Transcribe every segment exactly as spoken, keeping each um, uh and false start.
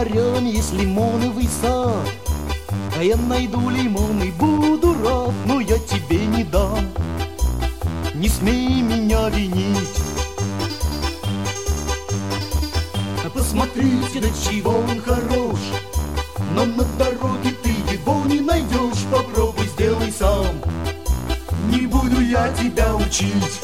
морем есть лимоновый сад. А я найду лимон и буду рад, но я тебе не дам. Не смей меня винить. Посмотрите, до чего он хорош, но на дороге ты его не найдешь. Попробуй, сделай сам, не буду я тебя учить.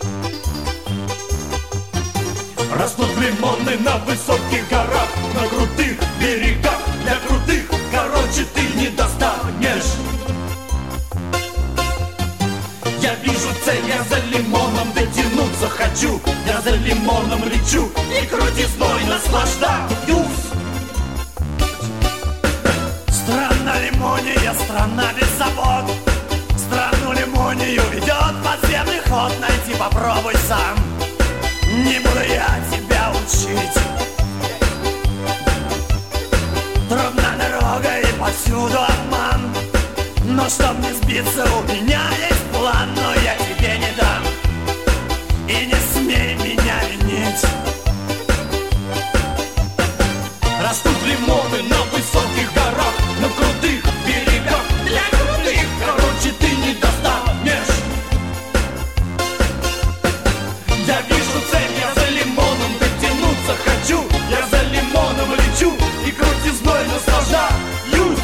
Растут лимоны на высоких горах, на крутых берегах. Для крутых, короче, ты не достанешь. Я вижу цель, я за лимоном дотянуться хочу. Я за лимоном лечу и крутизной наслаждаюсь. Страна лимония, страна без забот. Страну лимонию ведет подземный ход. Найти попробуй сам, не буду я тебя учить. Трудна дорога и повсюду обман, но чтоб не сбиться, у меня есть план. Но я тебе не дам, и не смей меня винить. Растут лимоны на высоких горах, на крутых берегах. Для крутых, короче, ты не достанешь. Я вижу цель, я за лимоном дотянуться хочу. Я за лимоном лечу и крутизной наслаждаюсь.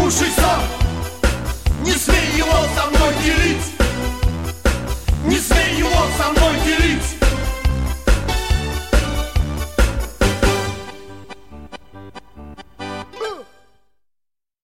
Не смей